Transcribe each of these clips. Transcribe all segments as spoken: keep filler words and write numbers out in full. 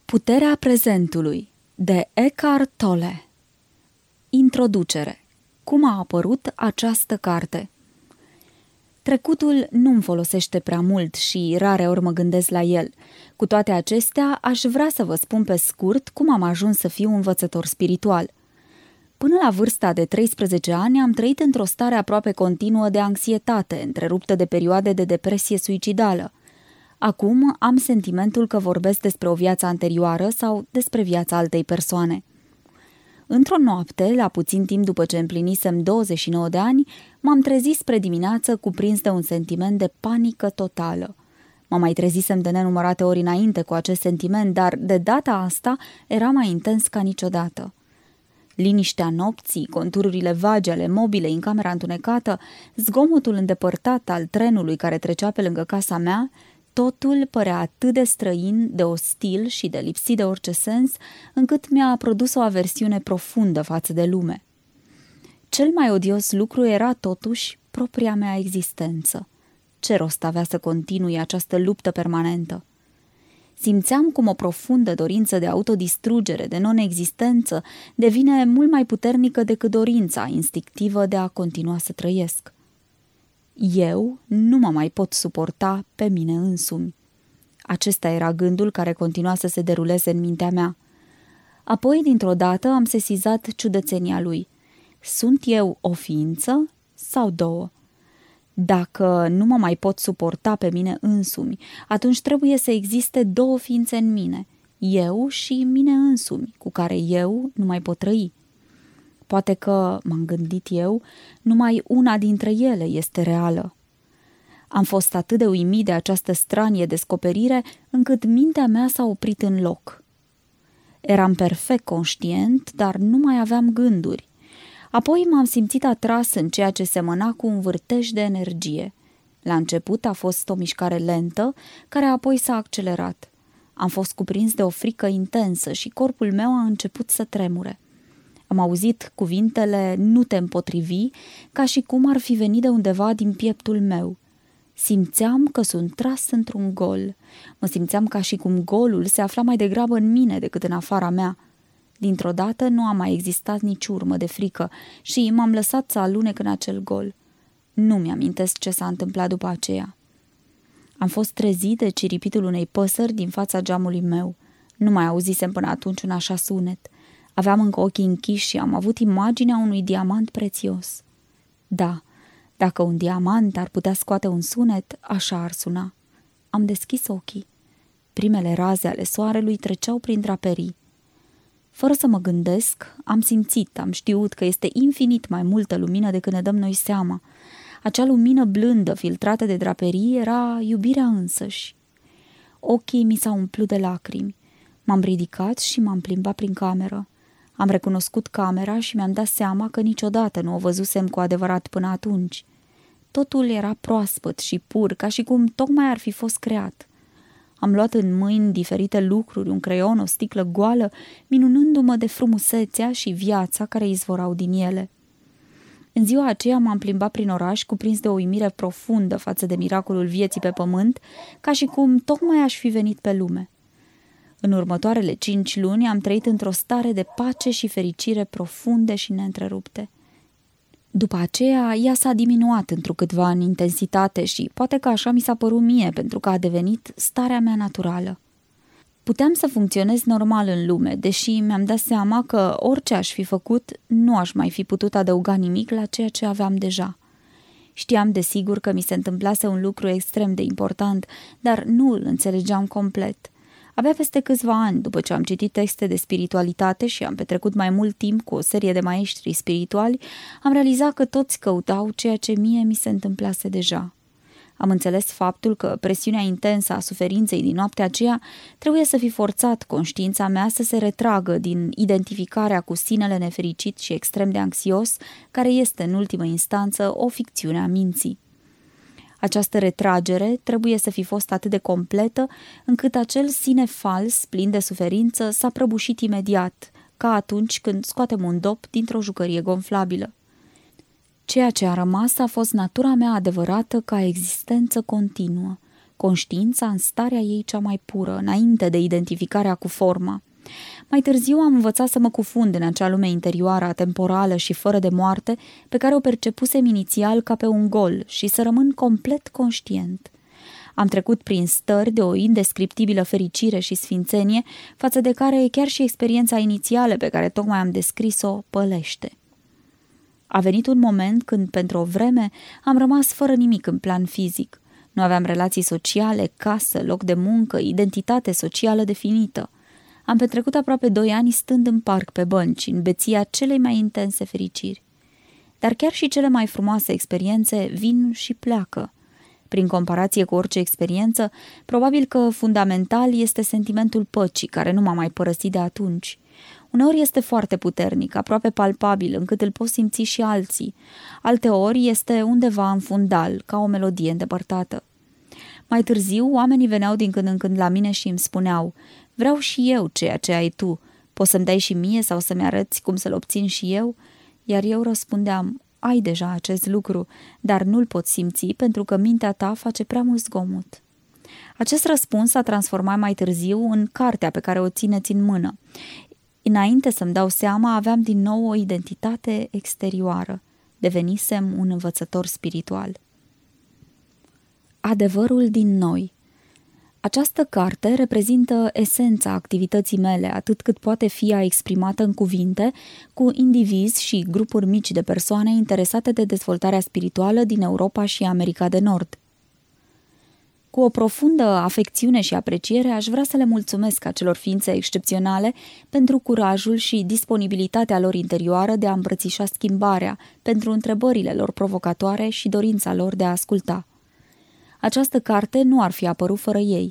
Puterea prezentului de Eckhart Tolle. Introducere. Cum a apărut această carte? Trecutul nu-mi folosește prea mult și rare ori mă gândesc la el. Cu toate acestea, aș vrea să vă spun pe scurt cum am ajuns să fiu învățător spiritual. Până la vârsta de treisprezece ani am trăit într-o stare aproape continuă de anxietate, întreruptă de perioade de depresie suicidală. Acum am sentimentul că vorbesc despre o viață anterioară sau despre viața altei persoane. Într-o noapte, la puțin timp după ce împlinisem douăzeci și nouă de ani, m-am trezit spre dimineață cuprins de un sentiment de panică totală. Mă mai trezisem de nenumărate ori înainte cu acest sentiment, dar de data asta era mai intens ca niciodată. Liniștea nopții, contururile vagi ale mobilei în camera întunecată, zgomotul îndepărtat al trenului care trecea pe lângă casa mea, totul părea atât de străin, de ostil și de lipsit de orice sens, încât mi-a produs o aversiune profundă față de lume. Cel mai odios lucru era totuși propria mea existență. Ce rost avea să continui această luptă permanentă? Simțeam cum o profundă dorință de autodistrugere, de non-existență, devine mult mai puternică decât dorința instinctivă de a continua să trăiesc. Eu nu mă mai pot suporta pe mine însumi. Acesta era gândul care continua să se deruleze în mintea mea. Apoi, dintr-o dată, am sesizat ciudățenia lui. Sunt eu o ființă sau două? Dacă nu mă mai pot suporta pe mine însumi, atunci trebuie să existe două ființe în mine, eu și mine însumi, cu care eu nu mai pot trăi. Poate că, m-am gândit eu, numai una dintre ele este reală. Am fost atât de uimit de această stranie descoperire, încât mintea mea s-a oprit în loc. Eram perfect conștient, dar nu mai aveam gânduri. Apoi m-am simțit atras în ceea ce semăna cu un vârtej de energie. La început a fost o mișcare lentă, care apoi s-a accelerat. Am fost cuprins de o frică intensă și corpul meu a început să tremure. Am auzit cuvintele "nu te împotrivi", ca și cum ar fi venit de undeva din pieptul meu. Simțeam că sunt tras într-un gol. Mă simțeam ca și cum golul se afla mai degrabă în mine decât în afara mea. Dintr-o dată nu a mai existat nici urmă de frică și m-am lăsat să alunec în acel gol. Nu mi-amintesc ce s-a întâmplat după aceea. Am fost trezit de ciripitul unei păsări din fața geamului meu. Nu mai auzisem până atunci un așa sunet. Aveam încă ochii închiși și am avut imaginea unui diamant prețios. Da, dacă un diamant ar putea scoate un sunet, așa ar suna. Am deschis ochii. Primele raze ale soarelui treceau prin draperii. Fără să mă gândesc, am simțit, am știut că este infinit mai multă lumină decât ne dăm noi seama. Acea lumină blândă, filtrată de draperii, era iubirea însăși. Ochii mi s-au umplut de lacrimi. M-am ridicat și m-am plimbat prin cameră. Am recunoscut camera și mi-am dat seama că niciodată nu o văzusem cu adevărat până atunci. Totul era proaspăt și pur, ca și cum tocmai ar fi fost creat. Am luat în mâini diferite lucruri, un creion, o sticlă goală, minunându-mă de frumusețea și viața care izvorau din ele. În ziua aceea m-am plimbat prin oraș, cuprins de o uimire profundă față de miracolul vieții pe pământ, ca și cum tocmai aș fi venit pe lume. În următoarele cinci luni am trăit într-o stare de pace și fericire profunde și neîntrerupte. După aceea, ea s-a diminuat întrucâtva în intensitate și poate că așa mi s-a părut mie, pentru că a devenit starea mea naturală. Puteam să funcționez normal în lume, deși mi-am dat seama că orice aș fi făcut, nu aș mai fi putut adăuga nimic la ceea ce aveam deja. Știam desigur că mi se întâmplase un lucru extrem de important, dar nu îl înțelegeam complet. Abia peste câțiva ani, după ce am citit texte de spiritualitate și am petrecut mai mult timp cu o serie de maestri spirituali, am realizat că toți căutau ceea ce mie mi se întâmplase deja. Am înțeles faptul că presiunea intensă a suferinței din noaptea aceea trebuie să fi forțat conștiința mea să se retragă din identificarea cu sinele nefericit și extrem de anxios, care este în ultimă instanță o ficțiune a minții. Această retragere trebuie să fi fost atât de completă, încât acel sine fals, plin de suferință, s-a prăbușit imediat, ca atunci când scoatem un dop dintr-o jucărie gonflabilă. Ceea ce a rămas a fost natura mea adevărată ca existență continuă, conștiința în starea ei cea mai pură, înainte de identificarea cu forma. Mai târziu am învățat să mă cufund în acea lume interioară, atemporală și fără de moarte, pe care o percepusem inițial ca pe un gol și să rămân complet conștient. Am trecut prin stări de o indescriptibilă fericire și sfințenie, față de care chiar și experiența inițială pe care tocmai am descris-o pălește. A venit un moment când, pentru o vreme, am rămas fără nimic în plan fizic. Nu aveam relații sociale, casă, loc de muncă, identitate socială definită. Am petrecut aproape doi ani stând în parc pe bănci, în beția celei mai intense fericiri. Dar chiar și cele mai frumoase experiențe vin și pleacă. Prin comparație cu orice experiență, probabil că fundamental este sentimentul păcii, care nu m-a mai părăsit de atunci. Uneori este foarte puternic, aproape palpabil, încât îl pot simți și alții. Alteori este undeva în fundal, ca o melodie îndepărtată. Mai târziu, oamenii veneau din când în când la mine și îmi spuneau: vreau și eu ceea ce ai tu, poți să-mi dai și mie sau să-mi arăți cum să-l obțin și eu? Iar eu răspundeam: ai deja acest lucru, dar nu-l poți simți pentru că mintea ta face prea mult zgomot. Acest răspuns s-a transformat mai târziu în cartea pe care o țineți în mână. Înainte să-mi dau seama, aveam din nou o identitate exterioară. Devenisem un învățător spiritual. Adevărul din noi. Această carte reprezintă esența activității mele, atât cât poate fi exprimată în cuvinte, cu indivizi și grupuri mici de persoane interesate de dezvoltarea spirituală din Europa și America de Nord. Cu o profundă afecțiune și apreciere aș vrea să le mulțumesc acelor ființe excepționale pentru curajul și disponibilitatea lor interioară de a îmbrățișa schimbarea, pentru întrebările lor provocatoare și dorința lor de a asculta. Această carte nu ar fi apărut fără ei.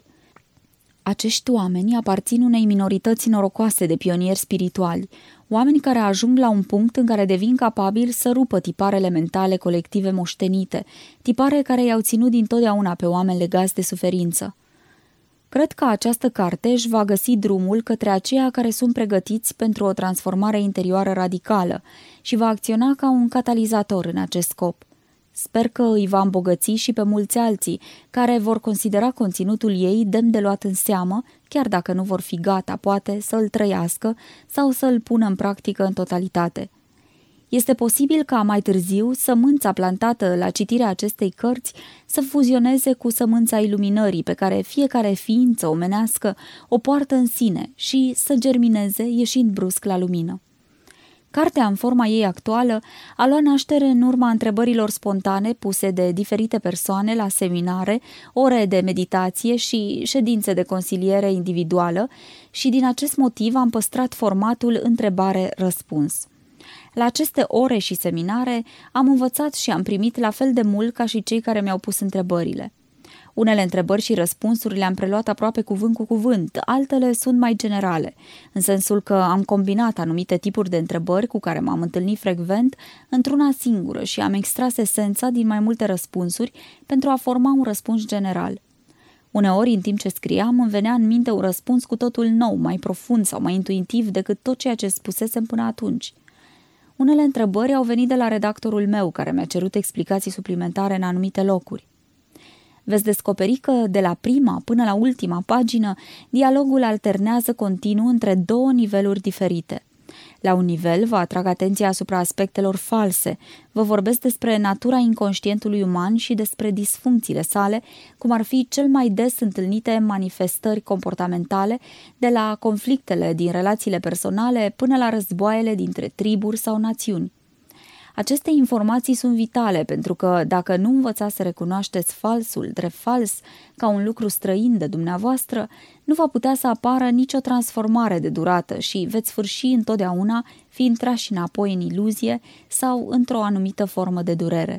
Acești oameni aparțin unei minorități norocoase de pionieri spirituali, oameni care ajung la un punct în care devin capabili să rupă tiparele mentale colective moștenite, tipare care i-au ținut dintotdeauna pe oameni legați de suferință. Cred că această carte își va găsi drumul către aceia care sunt pregătiți pentru o transformare interioară radicală și va acționa ca un catalizator în acest scop. Sper că îi va îmbogăți și pe mulți alții, care vor considera conținutul ei demn de luat în seamă, chiar dacă nu vor fi gata, poate, să îl trăiască sau să îl pună în practică în totalitate. Este posibil ca mai târziu sămânța plantată la citirea acestei cărți să fuzioneze cu sămânța iluminării pe care fiecare ființă omenească o poartă în sine și să germineze ieșind brusc la lumină. Cartea, în forma ei actuală, a luat naștere în urma întrebărilor spontane puse de diferite persoane la seminare, ore de meditație și ședințe de consiliere individuală și din acest motiv am păstrat formatul întrebare-răspuns. La aceste ore și seminare am învățat și am primit la fel de mult ca și cei care mi-au pus întrebările. Unele întrebări și răspunsuri le-am preluat aproape cuvânt cu cuvânt, altele sunt mai generale, în sensul că am combinat anumite tipuri de întrebări cu care m-am întâlnit frecvent într-una singură și am extras esența din mai multe răspunsuri pentru a forma un răspuns general. Uneori, în timp ce scriam, îmi venea în minte un răspuns cu totul nou, mai profund sau mai intuitiv decât tot ceea ce spusesem până atunci. Unele întrebări au venit de la redactorul meu, care mi-a cerut explicații suplimentare în anumite locuri. Veți descoperi că, de la prima până la ultima pagină, dialogul alternează continuu între două niveluri diferite. La un nivel vă atrag atenția asupra aspectelor false, vă vorbesc despre natura inconștientului uman și despre disfuncțiile sale, cum ar fi cel mai des întâlnite manifestări comportamentale, de la conflictele din relațiile personale până la războaiele dintre triburi sau națiuni. Aceste informații sunt vitale pentru că, dacă nu învățați să recunoașteți falsul drept fals ca un lucru străin de dumneavoastră, nu va putea să apară nicio transformare de durată și veți sfârși întotdeauna fiind trași înapoi în iluzie sau într-o anumită formă de durere.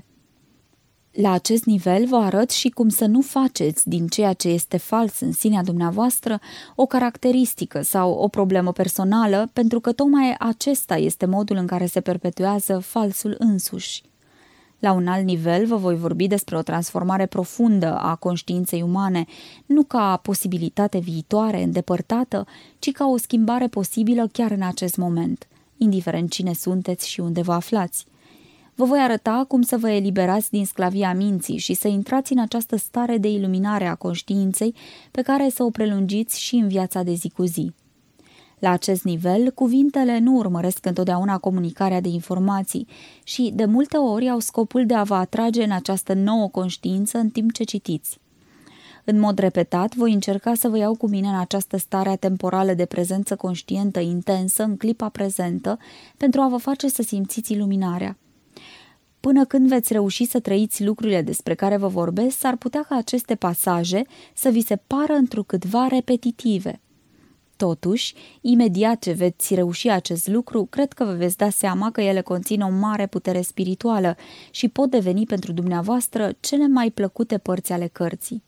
La acest nivel vă arăt și cum să nu faceți din ceea ce este fals în sinea dumneavoastră o caracteristică sau o problemă personală, pentru că tocmai acesta este modul în care se perpetuează falsul însuși. La un alt nivel vă voi vorbi despre o transformare profundă a conștiinței umane, nu ca posibilitate viitoare, îndepărtată, ci ca o schimbare posibilă chiar în acest moment, indiferent cine sunteți și unde vă aflați. Vă voi arăta cum să vă eliberați din sclavia minții și să intrați în această stare de iluminare a conștiinței pe care să o prelungiți și în viața de zi cu zi. La acest nivel, cuvintele nu urmăresc întotdeauna comunicarea de informații și, de multe ori, au scopul de a vă atrage în această nouă conștiință în timp ce citiți. În mod repetat, voi încerca să vă iau cu mine în această stare atemporală de prezență conștientă intensă în clipa prezentă pentru a vă face să simțiți iluminarea. Până când veți reuși să trăiți lucrurile despre care vă vorbesc, s-ar putea ca aceste pasaje să vi se pară întrucâtva repetitive. Totuși, imediat ce veți reuși acest lucru, cred că vă veți da seama că ele conțin o mare putere spirituală și pot deveni pentru dumneavoastră cele mai plăcute părți ale cărții.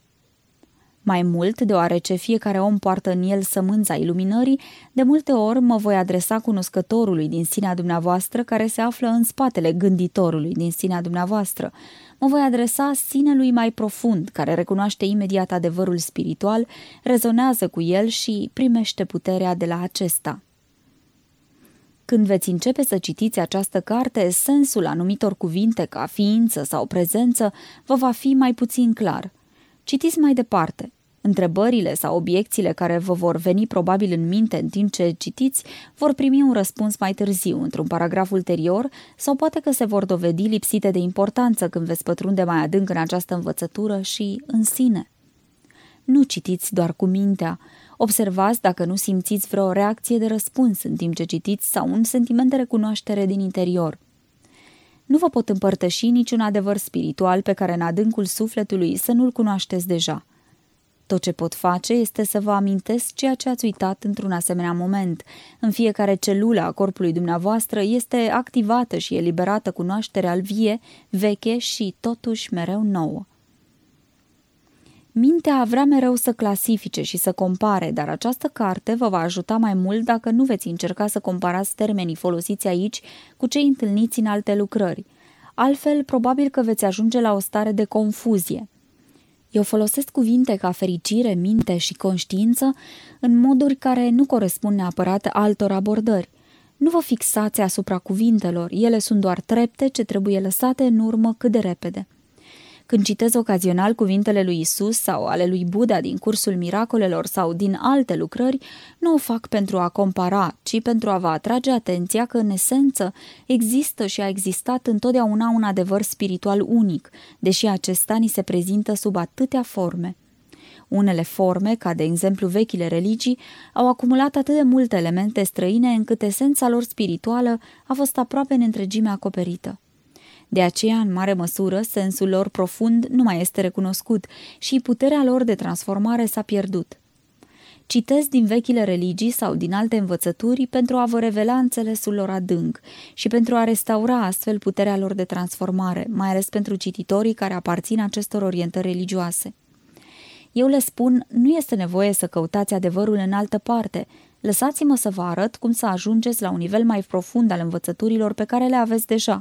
Mai mult, deoarece fiecare om poartă în el sămânța iluminării, de multe ori mă voi adresa cunoscătorului din sinea dumneavoastră care se află în spatele gânditorului din sinea dumneavoastră. Mă voi adresa sinelui mai profund, care recunoaște imediat adevărul spiritual, rezonează cu el și primește puterea de la acesta. Când veți începe să citiți această carte, sensul anumitor cuvinte ca ființă sau prezență vă va fi mai puțin clar. Citiți mai departe. Întrebările sau obiecțiile care vă vor veni probabil în minte în timp ce citiți vor primi un răspuns mai târziu, într-un paragraf ulterior, sau poate că se vor dovedi lipsite de importanță când veți pătrunde mai adânc în această învățătură și în sine. Nu citiți doar cu mintea. Observați dacă nu simțiți vreo reacție de răspuns în timp ce citiți sau un sentiment de recunoaștere din interior. Nu vă pot împărtăși niciun adevăr spiritual pe care în adâncul sufletului să nu-l cunoașteți deja. Tot ce pot face este să vă amintesc ceea ce ați uitat într-un asemenea moment. În fiecare celulă a corpului dumneavoastră este activată și eliberată cunoașterea vie, veche și totuși mereu nouă. Mintea vrea mereu să clasifice și să compare, dar această carte vă va ajuta mai mult dacă nu veți încerca să comparați termenii folosiți aici cu cei întâlniți în alte lucrări. Altfel, probabil că veți ajunge la o stare de confuzie. Eu folosesc cuvinte ca fericire, minte și conștiință în moduri care nu corespund neapărat altor abordări. Nu vă fixați asupra cuvintelor, ele sunt doar trepte ce trebuie lăsate în urmă cât de repede. Când citez ocazional cuvintele lui Isus sau ale lui Buddha din cursul miracolelor sau din alte lucrări, nu o fac pentru a compara, ci pentru a vă atrage atenția că, în esență, există și a existat întotdeauna un adevăr spiritual unic, deși acesta ni se prezintă sub atâtea forme. Unele forme, ca de exemplu vechile religii, au acumulat atât de multe elemente străine încât esența lor spirituală a fost aproape în întregime acoperită. De aceea, în mare măsură, sensul lor profund nu mai este recunoscut și puterea lor de transformare s-a pierdut. Citesc din vechile religii sau din alte învățături pentru a vă revela înțelesul lor adânc și pentru a restaura astfel puterea lor de transformare, mai ales pentru cititorii care aparțin acestor orientări religioase. Eu le spun, nu este nevoie să căutați adevărul în altă parte, lăsați-mă să vă arăt cum să ajungeți la un nivel mai profund al învățăturilor pe care le aveți deja.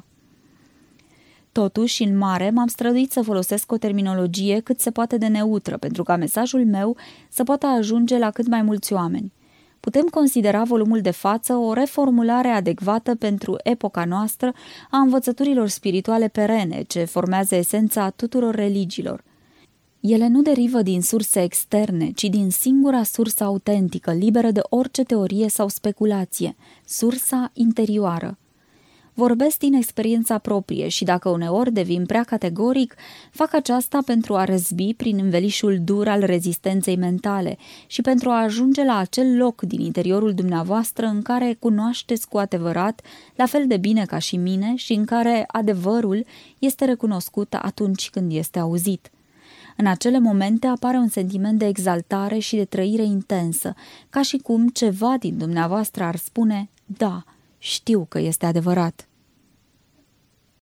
Totuși, în mare, m-am străduit să folosesc o terminologie cât se poate de neutră, pentru ca mesajul meu să poată ajunge la cât mai mulți oameni. Putem considera volumul de față o reformulare adecvată pentru epoca noastră a învățăturilor spirituale perene, ce formează esența tuturor religiilor. Ele nu derivă din surse externe, ci din singura sursă autentică, liberă de orice teorie sau speculație, sursa interioară. Vorbesc din experiența proprie și dacă uneori devin prea categoric, fac aceasta pentru a răzbi prin învelișul dur al rezistenței mentale și pentru a ajunge la acel loc din interiorul dumneavoastră în care cunoașteți cu adevărat, la fel de bine ca și mine, și în care adevărul este recunoscut atunci când este auzit. În acele momente apare un sentiment de exaltare și de trăire intensă, ca și cum ceva din dumneavoastră ar spune, da, știu că este adevărat.